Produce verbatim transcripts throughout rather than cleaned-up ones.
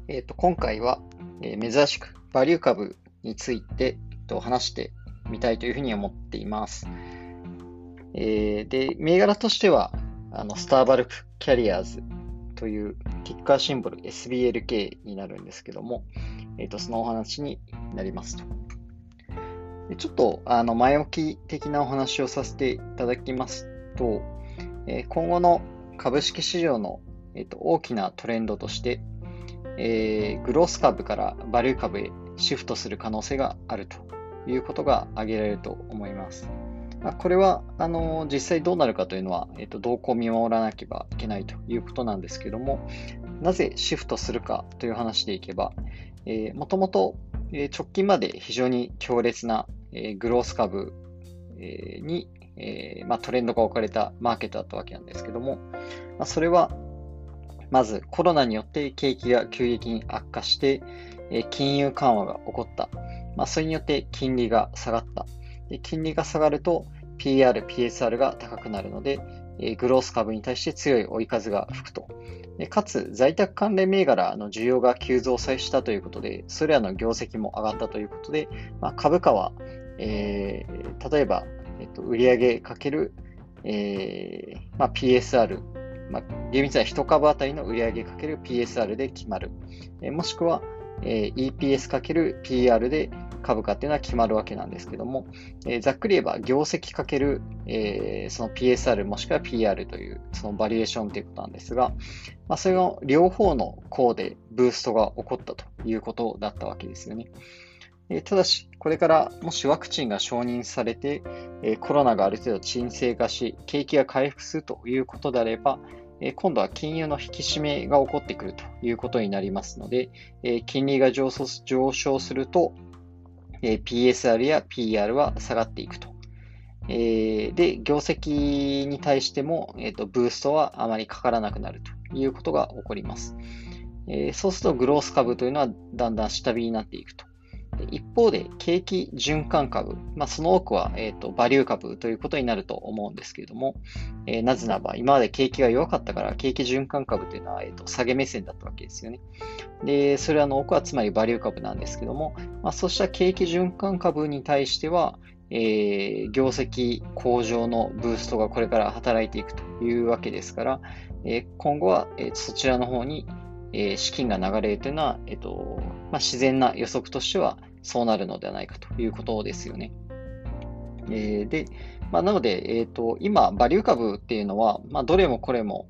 えっと、今回は、えー珍しくバリュー株について、えっと、話してみたいというふうに思っています。えーで、銘柄としては、あの、スターバルクキャリアーズというティッカーシンボル エスビーエルケー になるんですけども、えっと、そのお話になりますと。でちょっと、あの、前置き的なお話をさせていただきますと、えー今後の株式市場の、えっと、大きなトレンドとして、えーグロース株からバリュー株へシフトする可能性があるということが挙げられると思います。まあ、これはあの実際どうなるかというのは、えーと、動向を見守らなければいけないということなんですけども、なぜシフトするかという話でいけば、えー、もともとえー直近まで非常に強烈な、えーグロース株、えーに、えーまあ、トレンドが置かれたマーケットだったわけなんですけども、まあ、それはまずコロナによって景気が急激に悪化して、えー金融緩和が起こった。まあ、それによって金利が下がった。で金利が下がると ピーアール、ピーエスアール が高くなるので、えーグロース株に対して強い追い風が吹くと。でかつ、在宅関連銘柄の需要が急増したということで、それらの業績も上がったということで、まあ、株価は、えー例えば、えっと、売上かける、えーまあ、ピーエスアール、まあ、厳密にはいち株当たりの売上かける ピーエスアール で決まる。えーもしくは、えー イーピーエス かける ピーアール で株価っていうのは決まるわけなんですけども、えーざっくり言えば業績かける、えーその ピーエスアール もしくは ピーアール というそのバリエーションということなんですが、まあ、それの両方の項でブーストが起こったということだったわけですよね。えーただし、これからもしワクチンが承認されて、えーコロナがある程度沈静化し、景気が回復するということであれば、えー今度は金融の引き締めが起こってくるということになりますので、えー金利が上昇上昇すると、えー ピーエスアール や ピーアール は下がっていくと。えーで、業績に対しても、えーと、ブーストはあまりかからなくなるということが起こります。えーそうすると、グロース株というのはだんだん下火になっていくと。一方で、景気循環株、まあ、その多くは、えーと、バリュー株ということになると思うんですけれども、えーなぜならば、今まで景気が弱かったから、景気循環株というのは、えーと、下げ目線だったわけですよね。で、それらの多くはつまりバリュー株なんですけども、まあ、そうした景気循環株に対しては、えー業績向上のブーストがこれから働いていくというわけですから、えー今後は、えーそちらの方に、えー資金が流れるというのは、えっとまあ、自然な予測としてはそうなるのではないかということですよね。えーで、まあ、なので、えっと、今、バリュー株っていうのは、まあ、どれもこれも、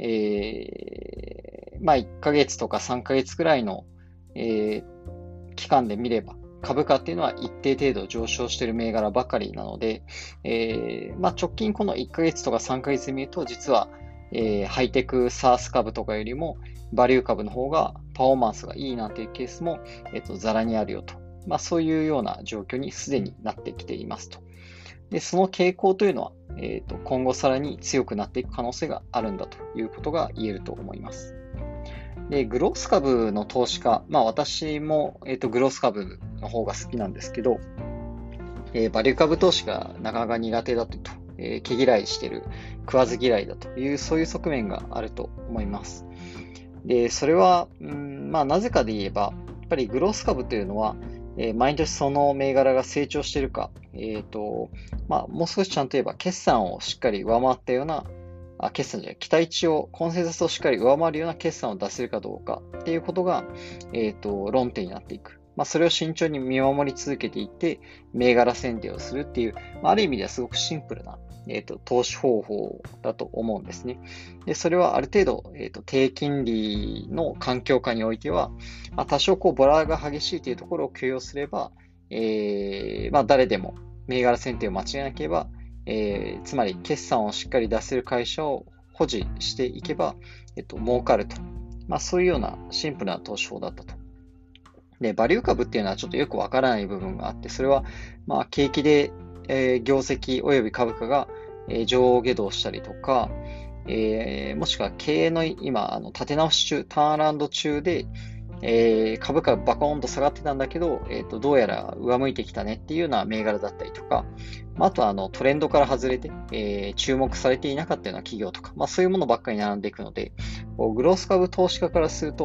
えーまあ、いっかげつとかさんかげつくらいの、えー期間で見れば、株価っていうのは一定程度上昇している銘柄ばかりなので、えーまあ、直近このいっかげつとかさんかげつで見ると、実は、えーハイテク サース 株とかよりも、バリュー株の方がパフォーマンスがいいなんていうケースも、えっと、ざらにあるよと。まあ、そういうような状況にすでになってきていますと。で、その傾向というのは、えっと、今後さらに強くなっていく可能性があるんだということが言えると思います。で、グロース株の投資家、まあ私も、えっと、グロース株の方が好きなんですけど、えーバリュー株投資がなかなか苦手だと、えー毛嫌いしている、食わず嫌いだという、そういう側面があると思います。で、それは、うん、まあなぜかで言えば、やっぱりグロース株というのは、えー毎年その銘柄が成長しているか、えっと、まあもう少しちゃんと言えば、決算をしっかり上回ったようなあ、決算じゃない、期待値を、コンセンサスをしっかり上回るような決算を出せるかどうかっていうことが、えっと、論点になっていく。まあ、それを慎重に見守り続けていって、銘柄選定をするっていう、まあ、ある意味ではすごくシンプルな、えっと、投資方法だと思うんですね。で、それはある程度、えっと、低金利の環境下においては、まあ、多少こう、ボラが激しいというところを許容すれば、えー、まあ、誰でも銘柄選定を間違えなければ、えーつまり決算をしっかり出せる会社を保持していけば、えっと、儲かると。まあ、そういうようなシンプルな投資法だったと。で、バリュー株っていうのはちょっとよくわからない部分があって、それは、まあ、景気で、えー業績及び株価が、えー上下動したりとか、えーもしくは経営の今、あの立て直し中、ターンアラウンド中で、えー株価がバコーンと下がってたんだけど、えーと、どうやら上向いてきたねっていうような銘柄だったりとか、まあ、あとはあのトレンドから外れて、えー注目されていなかったような企業とか、まあ、そういうものばっかり並んでいくので、こうグロース株投資家からすると、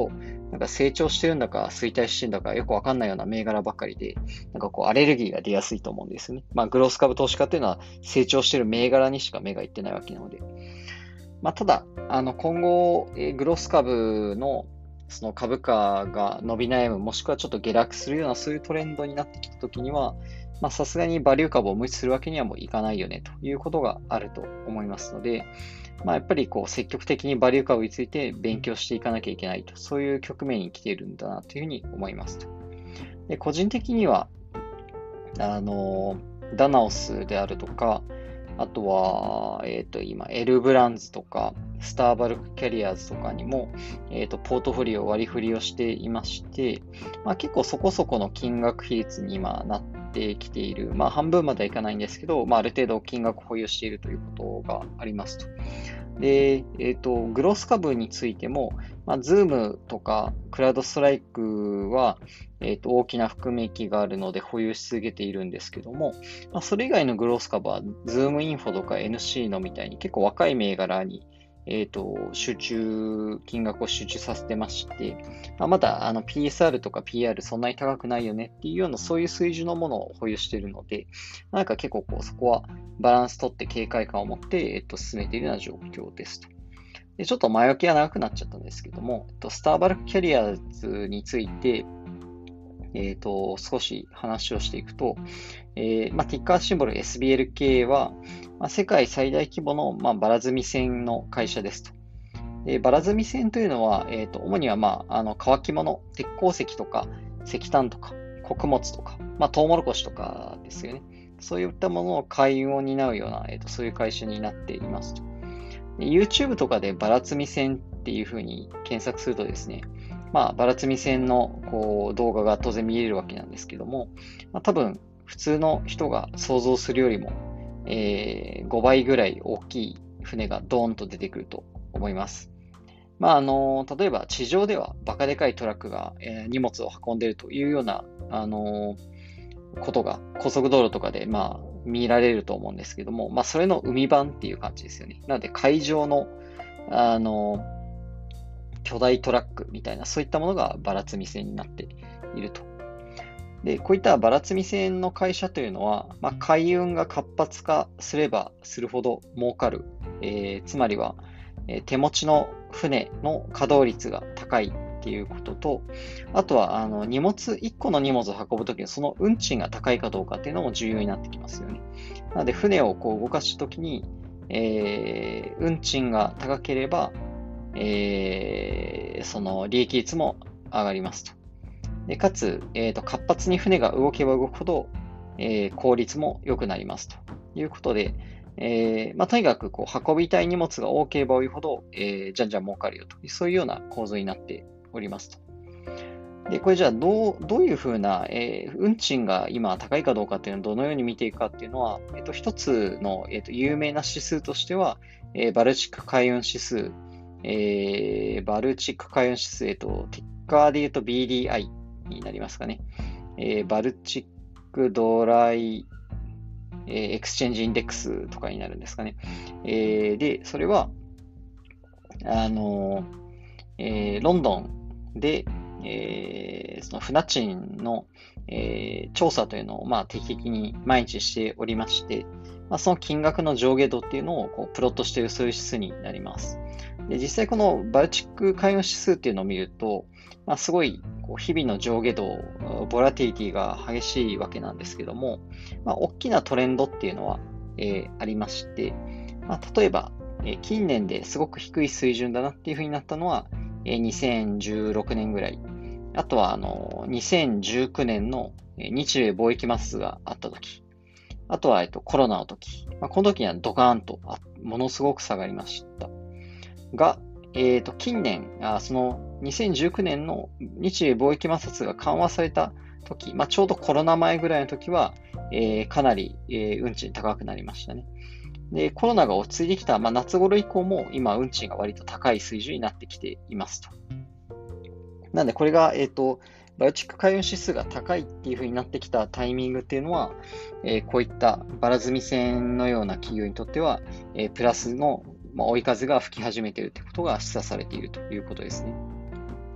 なんか成長してるんだか衰退してるんだかよくわかんないような銘柄ばっかりで、なんかこうアレルギーが出やすいと思うんですよね。まあグロース株投資家っていうのは成長してる銘柄にしか目がいってないわけなので。まあただ、あの今後、えーグロース株のその株価が伸び悩む、もしくはちょっと下落するようなそういうトレンドになってきたときには、まあさすがにバリュー株を無視するわけにはもういかないよねということがあると思いますので、まあ、やっぱりこう積極的にバリュー株について勉強していかなきゃいけないと、そういう局面に来ているんだなというふうに思いますと。で、個人的には、あの、ダナオスであるとか、あとは、えっと、今、エルブランズとか、スターバルクキャリアーズとかにも、えっと、ポートフォリオ割り振りをしていまして、まあ、結構そこそこの金額比率に今なってきている。まあ、半分まではいかないんですけど、まあ、ある程度金額保有しているということがありますと。で、えっと、グロース株についても、まあ、ズームとかクラウドストライクは、えっと、大きな含み益があるので保有し続けているんですけども、まあ、それ以外のグロース株は、ズームインフォとか エヌシー のみたいに結構若い銘柄に、えっと、集中、金額を集中させてまして、まあ、まだあの ピーエスアール とか ピーアール そんなに高くないよねっていうようなそういう水準のものを保有しているので、なんか結構こうそこはバランス取って警戒感を持って、えっと、進めているような状況ですと。で、ちょっと前置きが長くなっちゃったんですけども、えっと、スターバルクキャリアーズについて、えっと、少し話をしていくと、えーまあ、ティッカーシンボル エスビーエルケー は、まあ、世界最大規模の、まあ、バラ積み線の会社ですと。でバラ積み線というのは、えーと、主には、まあ、あの乾き物、鉄鉱石とか石炭とか穀物とか、まあ、トウモロコシとかですよね。そういったものを海運を担うような、えーと、そういう会社になっていますと。で YouTube とかでバラ積み線っていうふうに検索するとですね、まあ、バラ積み線のこう動画が当然見れるわけなんですけども、まあ、多分普通の人が想像するよりも、えー、ごばいぐらい大きい船がドーンと出てくると思います。まあ、あの、例えば地上ではバカでかいトラックが、えー荷物を運んでいるというような、あのことが高速道路とかで、まあ、見られると思うんですけども、まあ、それの海版っていう感じですよね。なので、海上の、あの巨大トラックみたいな、そういったものがバラ積み線になっていると。で、こういったバラ積み線の会社というのは、まあ、海運が活発化すればするほど儲かる。えーつまりは、えー手持ちの船の稼働率が高いっていうことと、あとは、あの、荷物、いっこの荷物を運ぶときにその運賃が高いかどうかっていうのも重要になってきますよね。なので、船をこう動かすときに、えー運賃が高ければ、えーその利益率も上がりますと。でかつ、えーと、活発に船が動けば動くほど、えー効率も良くなりますということで、えーまあ、とにかくこう運びたい荷物が多ければ多いほど、えーじゃんじゃん儲かるよという、そういうような構造になっておりますと。で、これじゃあどう、どういうふうな、えー運賃が今高いかどうかっていうのをどのように見ていくかっていうのは、えっと、一つの、えっと、有名な指数としては、えーバルチック海運指数、えーバルチック海運指数、えっと、ティッカーで言うと ビーディーアイ になりますかね。えーバルチックドライ、えーエクスチェンジインデックスとかになるんですかね。えーで、それは、あのえーロンドンで、えーその船賃の、えー調査というのを、まあ、定期的に毎日しておりまして、まあ、その金額の上下度っていうのをこうプロットしているそういう指数になります。で実際このバルチック海運指数っていうのを見ると、まあ、すごいこう日々の上下動、ボラティリティが激しいわけなんですけども、まあ、大きなトレンドっていうのは、えーありまして、まあ、例えば、えー近年ですごく低い水準だなっていうふうになったのは、えーにせんじゅうろくねんぐらい。あとは、あの、にせんじゅうきゅうねんのえー日米貿易摩擦があった時。あとは、えっと、コロナの時。まあ、この時にはドカーンとあ、ものすごく下がりました。が、えっと、近年、あ、そのにせんじゅうきゅうねんの日米貿易摩擦が緩和された時、まあ、ちょうどコロナ前ぐらいの時は、えーかなり、えー運賃高くなりましたね。で、コロナが落ち着いてきた、まあ、夏頃以降も今、運賃が割と高い水準になってきていますと。なんで、これが、えっと、バルチック海運指数が高いっていう風になってきたタイミングっていうのは、えーこういったバラ積み線のような企業にとっては、えープラスの、まあ、追い風が吹き始めているということが示唆されているということですね。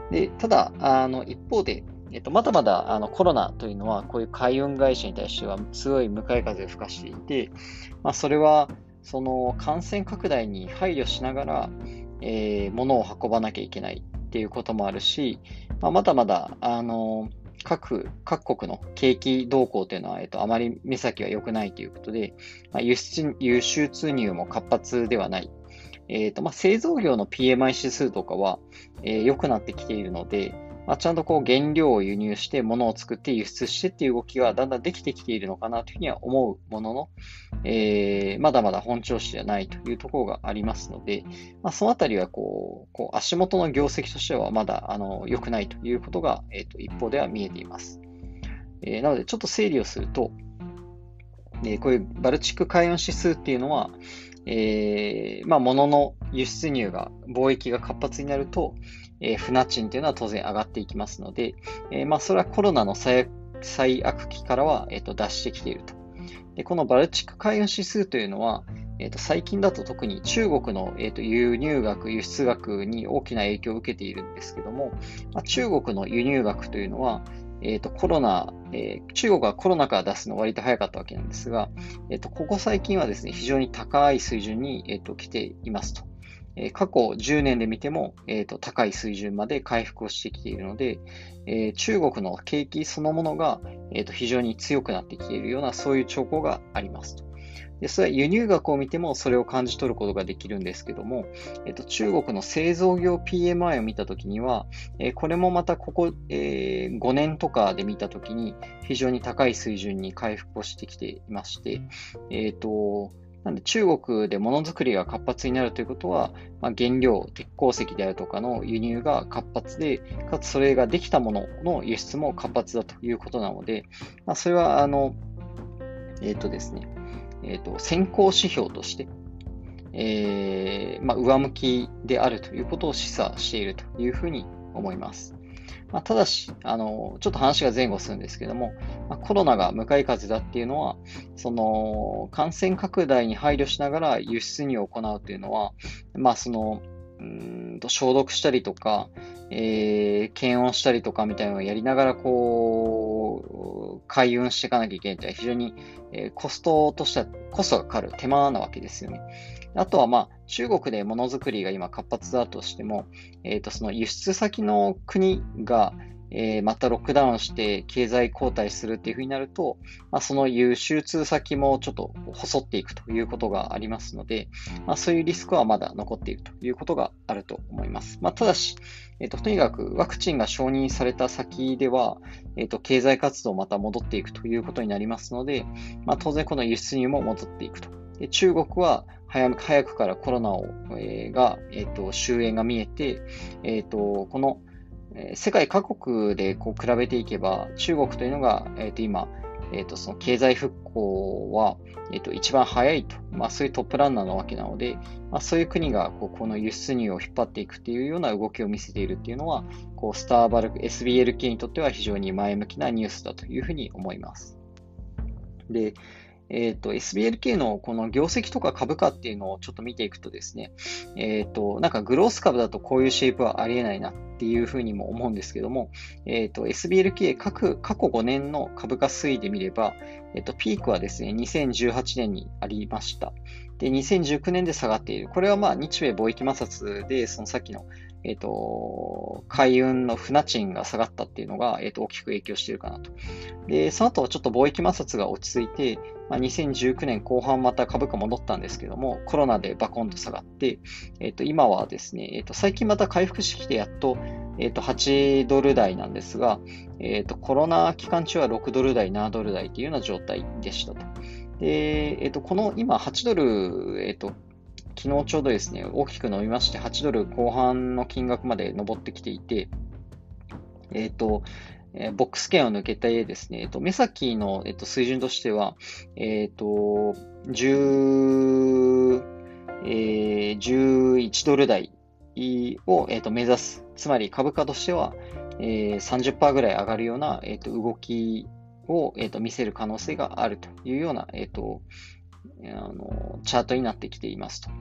で、ただ、あの、一方で、えっと、まだまだあのコロナというのは、こういう海運会社に対しては強い向かい風を吹かしていて、まあ、それは、その感染拡大に配慮しながら、えー物を運ばなきゃいけないっていうこともあるし、まあ、まだまだ、あの、各、各国の景気動向というのは、えっと、あまり目先は良くないということで、まあ、輸出、輸出入も活発ではない。えっと、まあ、製造業の ピーエムアイ 指数とかは、えー良くなってきているので、まあ、ちゃんとこう原料を輸入して物を作って輸出してっていう動きがだんだんできてきているのかなというふうには思うものの、えーまだまだ本調子じゃないというところがありますので、まあ、そのあたりはこう、こう足元の業績としてはまだあの良くないということが、えーと一方では見えています。えーなのでちょっと整理をすると、えーこういうバルチック海運指数っていうのは、えーまあ、物の輸出入が、貿易が活発になると、えー船賃というのは当然上がっていきますので、えーまあ、それはコロナの最悪最悪期からは、えーと、脱してきていると。で、このバルチック海運指数というのは、えーと、最近だと特に中国の、えーと、輸入額、輸出額に大きな影響を受けているんですけども、まあ、中国の輸入額というのは、えーと、コロナ、えー中国はコロナから出すの割と早かったわけなんですが、えーと、ここ最近はですね、非常に高い水準に、えーと、来ていますと。えー過去じゅうねんで見ても、えーと、高い水準まで回復をしてきているので、えー中国の景気そのものが、えーと、非常に強くなってきているような、そういう兆候がありますと。で、それは輸入額を見てもそれを感じ取ることができるんですけども、えっと、中国の製造業 ピーエムアイ を見たときには、えーこれもまたここ、えーごねんとかで見たときに非常に高い水準に回復をしてきていまして、えっと、なんで中国でものづくりが活発になるということは、まあ、原料、鉄鉱石であるとかの輸入が活発で、かつそれができたものの輸出も活発だということなので、まあ、それは、あの、えっとですね、えっと、先行指標として、えーまあ、上向きであるということを示唆しているというふうに思います。まあ、ただし、あの、ちょっと話が前後するんですけども、まあ、コロナが向かい風だっていうのは、その、感染拡大に配慮しながら輸出入を行うというのは、まあ、その、うーんと消毒したりとか、えー検温したりとかみたいなのをやりながら、こう、開運していかなきゃいけないというのは非常に、えーコストとしては、コストがかかる手間なわけですよね。あとは、まあ、中国でものづくりが今活発だとしても、えっと、その輸出先の国が、えーまたロックダウンして経済後退するっていうふうになると、まあ、その輸出先もちょっと細っていくということがありますので、まあ、そういうリスクはまだ残っているということがあると思います。まあ、ただし、えっと、とにかくワクチンが承認された先では、えっと、経済活動また戻っていくということになりますので、まあ、当然この輸出入も戻っていくと。で中国は早早くからコロナを、えーが、えっと、終焉が見えて、えっと、この、えー世界各国でこう比べていけば、中国というのが、えっと、今、えっと、その経済復興は、えっと、一番早いと、まあ、そういうトップランナーなわけなので、まあ、そういう国がこうこの輸出入を引っ張っていくっていうような動きを見せているっていうのは、こうスターバルク、エスビーエルケー にとっては非常に前向きなニュースだというふうに思います。で、えっと、エスビーエルケー のこの業績とか株価っていうのをちょっと見ていくとですね、えっと、なんかグロース株だとこういうシェイプはありえないなっていうふうにも思うんですけども、えっと、エスビーエルケー 各、過去ごねんの株価推移で見れば、えっと、ピークはですね、にせんじゅうはちねんにありました。で、にせんじゅうきゅうねんで下がっている。これはまあ、日米貿易摩擦で、そのさっきの、えっと、海運の船賃が下がったっていうのが、えっと、大きく影響しているかなと。で、その後はちょっと貿易摩擦が落ち着いて、まあ、にせんじゅうきゅうねん後半また株価戻ったんですけども、コロナでバコンと下がって、えっと、今はですね、えっと、最近また回復してきてやっと、えっと、はちドル台なんですが、えっと、コロナ期間中はろくドル台、ななドル台っていうような状態でしたと。で、えっと、この今はちドル、えっと、昨日ちょうどですね、大きく伸びまして、はちドル後半の金額まで上ってきていて、えっと、えーボックス圏を抜けてですね、えっと、目先の、えっと、水準としては、えっと、じゅう、えーじゅういちドル台を、えっと、目指す。つまり株価としては、えー、さんじゅっパーセントぐらい上がるような、えっと、動きを、えっと、見せる可能性があるというような、えっと、あの、チャートになってきていますと。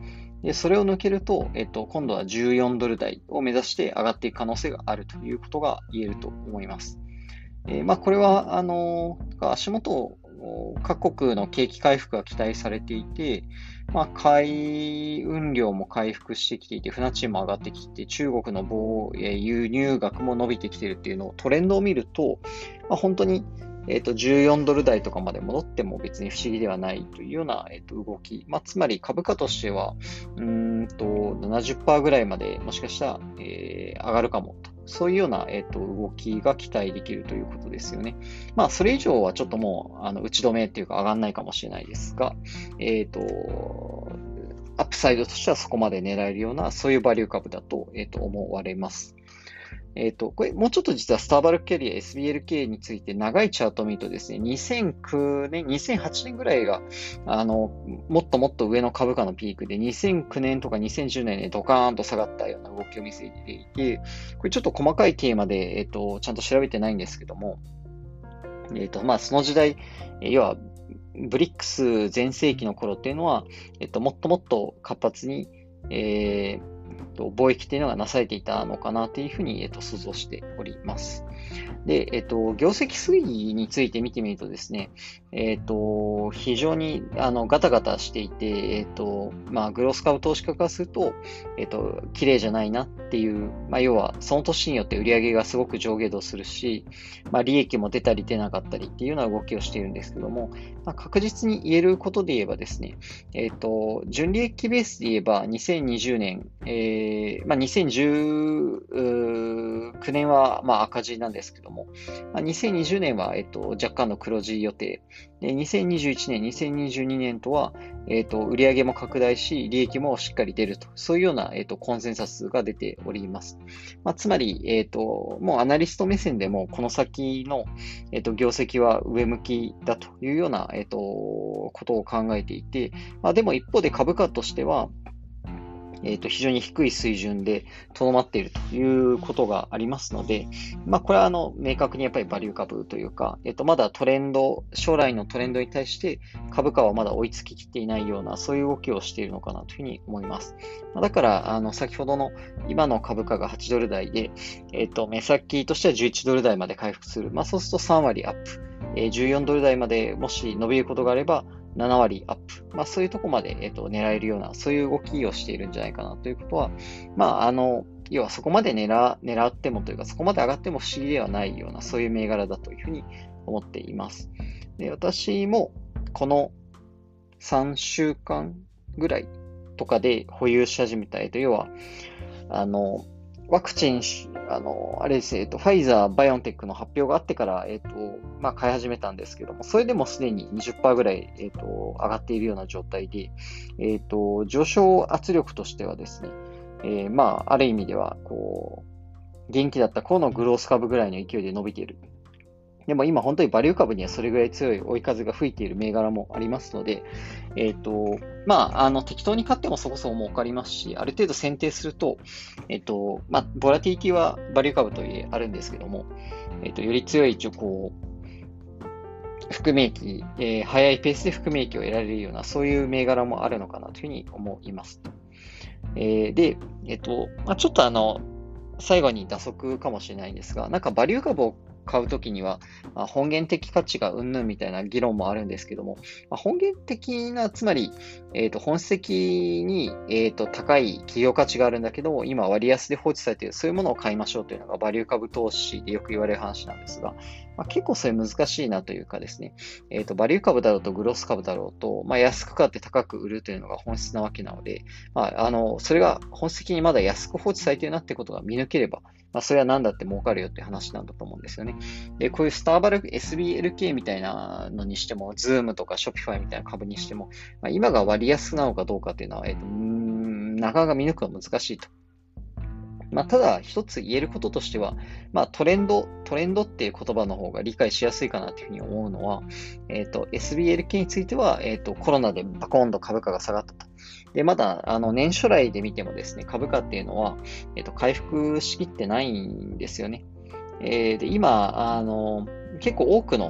で、それを抜けると、えっと、今度はじゅうよんドル台を目指して上がっていく可能性があるということが言えると思います。えーまあ、これは、あのー足元、各国の景気回復が期待されていて、まあ、海運量も回復してきていて、船賃も上がってきて、中国の貿易輸入額も伸びてきているっていうのをトレンドを見ると、まあ、本当に、えっと、じゅうよんドル台とかまで戻っても別に不思議ではないというような、えっと、動き。まあ、つまり株価としては、うーんと、ななじゅっパーセントぐらいまでもしかしたら、えー上がるかもと。そういうような、えっと、動きが期待できるということですよね。まあ、それ以上はちょっともう、あの、打ち止めっていうか上がんないかもしれないですが、えっと、アップサイドとしてはそこまで狙えるような、そういうバリュー株だと、えっと、思われます。えっと、これ、もうちょっと実はスターバルクキャリア エスビーエルケー について長いチャートを見るとですね、にせんきゅうねん、にせんはちねんぐらいが、あの、もっともっと上の株価のピークで、にせんきゅうねんとかにせんじゅうねんでドカーンと下がったような動きを見せていて、これちょっと細かいテーマで、えっと、ちゃんと調べてないんですけども、えっと、まあ、その時代、要は、ブリックス全盛期の頃っていうのは、えっと、もっともっと活発に、えー貿易っていうのがなされていたのかなというふうに、えっと、想像しております。で、えっと、業績推移について見てみるとですね、えっと、非常に、あの、ガタガタしていて、えっと、まあ、グロース株投資家からすると、えっと、綺麗じゃないなっていう、まあ、要は、その年によって売上がすごく上下動するし、まあ、利益も出たり出なかったりっていうような動きをしているんですけども、まあ、確実に言えることで言えばですね、えっと、純利益ベースで言えば、にせんにじゅうねん、えー、まあ、にせんじゅうきゅうねんは、まあ、赤字なんですけども、まあ、にせんにじゅうねんは、えっと、若干の黒字予定。で、にせんにじゅういちねん、にせんにじゅうにねんとは、えっと、売上も拡大し、利益もしっかり出ると。そういうような、えっと、コンセンサスが出ております。まあ、つまり、えっと、もうアナリスト目線でも、この先の、えっと、業績は上向きだというような、えっと、ことを考えていて、まあ、でも一方で株価としては、えっと、非常に低い水準でとどまっているということがありますので、まあ、これはあの、明確にやっぱりバリュー株というか、えっと、まだトレンド、将来のトレンドに対して株価はまだ追いつききっていないような、そういう動きをしているのかなというふうに思います。だから、あの、先ほどの今の株価がはちドル台で、えっと、目先としてはじゅういちドル台まで回復する。まあ、そうするとさん割アップ。えーじゅうよんドル台までもし伸びることがあれば、なな割アップ。まあそういうところまで、えっと、狙えるような、そういう動きをしているんじゃないかなということは、まああの、要はそこまで狙、狙ってもというか、そこまで上がっても不思議ではないような、そういう銘柄だというふうに思っています。で、私もこのさんしゅうかんぐらいとかで保有し始めた、えっと、要は、あの、ワクチン、あの、あれですね、えっと、ファイザー、バイオンテックの発表があってから、えっと、まあ、買い始めたんですけども、それでもすでににじゅっパーセントぐらい、えっと、上がっているような状態で、えっと、上昇圧力としてはですね、えー、まあ、ある意味では、こう、元気だった頃のグロース株ぐらいの勢いで伸びている。でも今本当にバリュー株にはそれぐらい強い追い風が吹いている銘柄もありますので、えっと、まあ、あの、適当に買ってもそこそこ儲かりますし、ある程度選定すると、えっと、まあ、ボラティリティはバリュー株といえあるんですけども、えっと、より強い一応こう、含み益、えー早いペースで含み益を得られるような、そういう銘柄もあるのかなというふうに思います。えーで、えっと、まあ、ちょっとあの、最後に打足かもしれないんですが、なんかバリュー株を買うときには、まあ、本源的価値がうんぬんみたいな議論もあるんですけども、まあ、本源的な、つまり、えっと、本質的に、えっと、高い企業価値があるんだけど、今割安で放置されている、そういうものを買いましょうというのがバリュー株投資でよく言われる話なんですが、まあ、結構それ難しいなというかですね、えっと、バリュー株だろうとグロース株だろうと、まあ、安く買って高く売るというのが本質なわけなので、まあ、あの、それが本質的にまだ安く放置されているなってことが見抜ければ、まあ、それは何だって儲かるよって話なんだと思うんですよね。で、こういうスターバルク エスビーエルケー みたいなのにしても、ズームとか Shopify みたいな株にしても、まあ、今が割安なのかどうかっていうのは、えっと、うーんなかなか見抜くのは難しいと。まあ、ただ、一つ言えることとしては、まあ、トレンド、トレンドっていう言葉の方が理解しやすいかなというふうに思うのは、えっと、エスビーエルケー については、えっと、コロナでバコーンと株価が下がったと。で、まだ、あの、年初来で見てもですね、株価っていうのは、えっと、回復しきってないんですよね。えーで、今、あの、結構多くの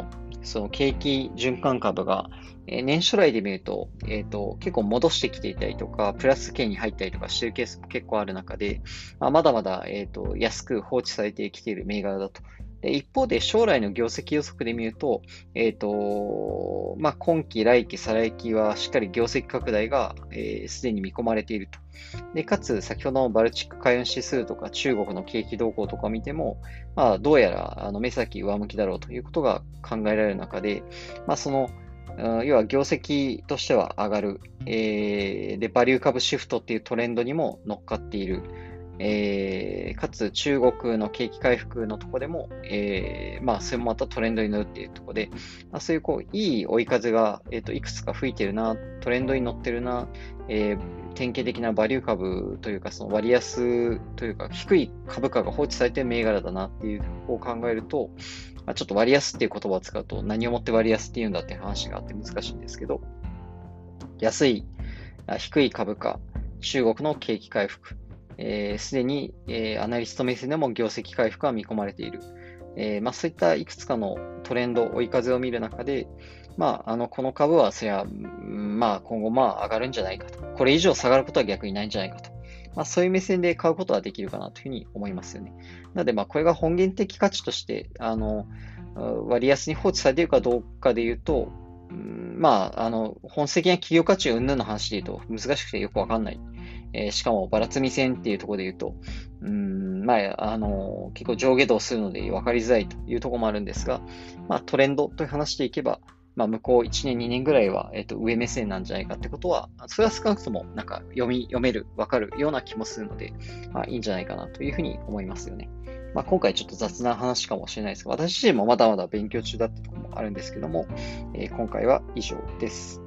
その景気循環株が、えー年初来で見ると、えっと、結構戻してきていたりとか、プラス圏に入ったりとかしているケースも結構ある中で、まあ、まだまだ、えっと、安く放置されてきている銘柄だと。で一方で将来の業績予測で見ると、えっと、まあ、今期、来期、再来期はしっかり業績拡大がすで、えー既に見込まれていると。で、かつ、先ほどのバルチック海運指数とか中国の景気動向とかを見ても、まあ、どうやらあの目先上向きだろうということが考えられる中で、まあ、その、うん要は業績としては上がる、えーで、バリュー株シフトっていうトレンドにも乗っかっている。えーかつ中国の景気回復のところでも、えーまあ、それもまたトレンドに乗るっていうところで、まあ、そういうこういい追い風が、えーといくつか吹いてるな、トレンドに乗ってるな、えー典型的なバリュー株というか、その割安というか、低い株価が放置されている銘柄だなっていうのを考えると、まあ、ちょっと割安っていう言葉を使うと、何をもって割安っていうんだっていう話があって難しいんですけど、安い、あ低い株価、中国の景気回復、す、えー、で、に、えーアナリスト目線でも業績回復が見込まれている。えーまあ、そういったいくつかのトレンド、追い風を見る中で、まあ、あの、この株は、そりゃ、うんまあ、今後、まあ、上がるんじゃないかと。これ以上下がることは逆にないんじゃないかと。まあ、そういう目線で買うことはできるかなというふうに思いますよね。なので、まあ、これが本源的価値として、あの、割安に放置されているかどうかで言うと、うんまあ、あの、本質的な企業価値云々の話で言うと難しくてよくわかんない。えーしかも、ばらつみ線っていうところで言うと、うん、まあ、あの、結構上下動するので分かりづらいというところもあるんですが、まあ、トレンドという話でいけば、まあ、向こういちねん、にねんぐらいは、えっと、上目線なんじゃないかってことは、それは少なくとも、なんか、読み、読める、わかるような気もするので、まあ、いいんじゃないかなというふうに思いますよね。まあ、今回ちょっと雑な話かもしれないですが、私自身もまだまだ勉強中だってところもあるんですけども、えー今回は以上です。